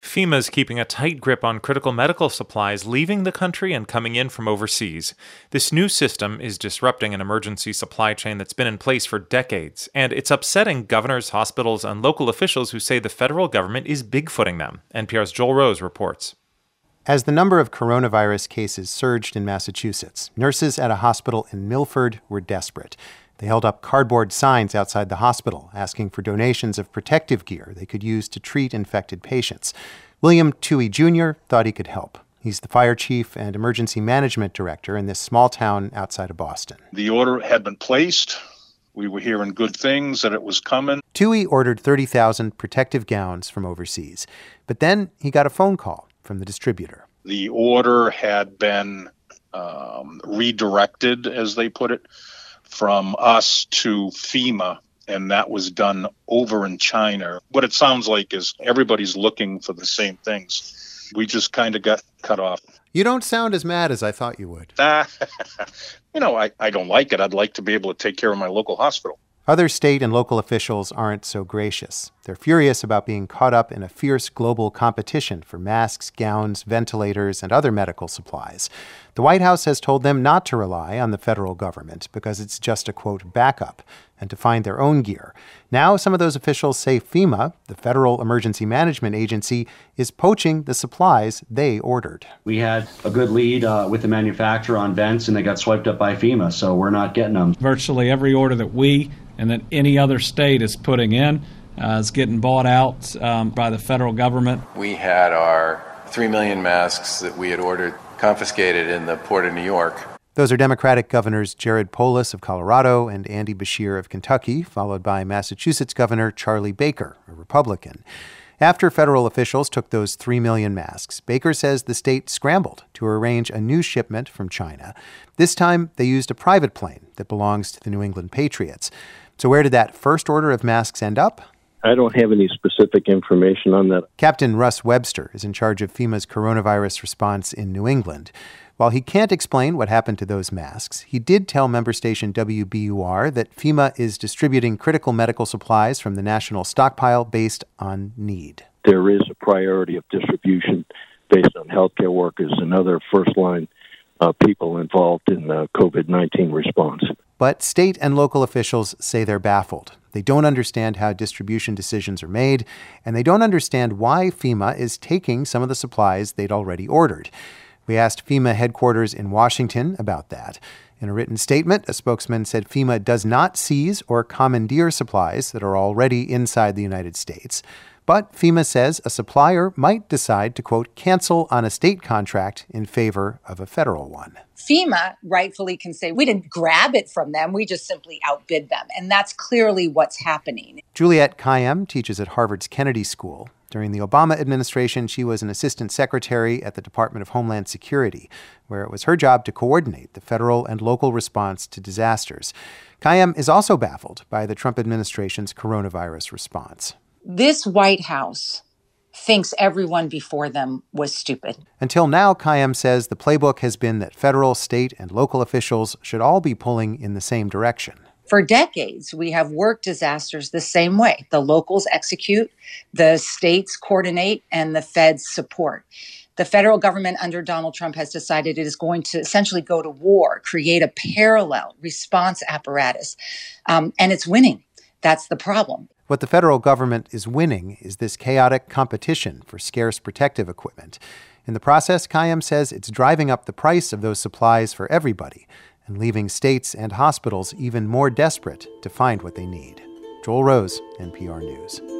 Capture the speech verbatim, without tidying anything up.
FEMA's keeping a tight grip on critical medical supplies leaving the country and coming in from overseas. This new system is disrupting an emergency supply chain that's been in place for decades, and it's upsetting governors, hospitals, and local officials who say the federal government is bigfooting them. N P R's Joel Rose reports. As the number of coronavirus cases surged in Massachusetts, nurses at a hospital in Milford were desperate. They held up cardboard signs outside the hospital asking for donations of protective gear they could use to treat infected patients. William Tuohy Junior thought he could help. He's the fire chief and emergency management director in this small town outside of Boston. The order had been placed. We were hearing good things, that it was coming. Tuohy ordered thirty thousand protective gowns from overseas. But then he got a phone call from the distributor. The order had been um, redirected, as they put it, from us to FEMA, and that was done over in China. What it sounds like is everybody's looking for the same things. We just kind of got cut off. You don't sound as mad as I thought you would. Ah, you know, I, I don't like it. I'd like to be able to take care of my local hospital. Other state and local officials aren't so gracious. They're furious about being caught up in a fierce global competition for masks, gowns, ventilators, and other medical supplies. The White House has told them not to rely on the federal government because it's just a, quote, backup, and to find their own gear. Now some of those officials say FEMA, the Federal Emergency Management Agency, is poaching the supplies they ordered. We had a good lead uh, with the manufacturer on vents, and they got swiped up by FEMA, so we're not getting them. Virtually every order that we and that any other state is putting in uh, is getting bought out um, by the federal government. We had our three million masks that we had ordered confiscated in the Port of New York. Those are Democratic Governors Jared Polis of Colorado and Andy Beshear of Kentucky, followed by Massachusetts Governor Charlie Baker, a Republican. After federal officials took those three million masks, Baker says the state scrambled to arrange a new shipment from China. This time, they used a private plane that belongs to the New England Patriots. So where did that first order of masks end up? I don't have any specific information on that. Captain Russ Webster is in charge of FEMA's coronavirus response in New England. While he can't explain what happened to those masks, he did tell member station W B U R that FEMA is distributing critical medical supplies from the national stockpile based on need. There is a priority of distribution based on healthcare workers and other first-line uh, people involved in the covid nineteen response. But state and local officials say they're baffled. They don't understand how distribution decisions are made, and they don't understand why FEMA is taking some of the supplies they'd already ordered. We asked FEMA headquarters in Washington about that. In a written statement, a spokesman said FEMA does not seize or commandeer supplies that are already inside the United States. But FEMA says a supplier might decide to, quote, cancel on a state contract in favor of a federal one. FEMA rightfully can say, we didn't grab it from them, we just simply outbid them. And that's clearly what's happening. Juliette Kayyem teaches at Harvard's Kennedy School. During the Obama administration, she was an assistant secretary at the Department of Homeland Security, where it was her job to coordinate the federal and local response to disasters. Kayyem is also baffled by the Trump administration's coronavirus response. This White House thinks everyone before them was stupid. Until now, Kayyem says the playbook has been that federal, state, and local officials should all be pulling in the same direction. For decades, we have worked disasters the same way. The locals execute, the states coordinate, and the feds support. The federal government under Donald Trump has decided it is going to essentially go to war, create a parallel response apparatus, um, and it's winning. That's the problem. What the federal government is winning is this chaotic competition for scarce protective equipment. In the process, Kayyem says it's driving up the price of those supplies for everybody and leaving states and hospitals even more desperate to find what they need. Joel Rose, N P R News.